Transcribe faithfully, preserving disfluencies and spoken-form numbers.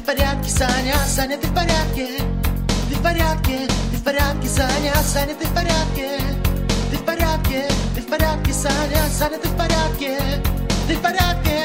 порядке, Саня, Саня, ты в порядке? Ты в порядке, ты в порядке, Саня, Саня, ты в порядке? Ты в порядке, ты в порядке, Саня, Саня, ты в порядке? Ты в порядке?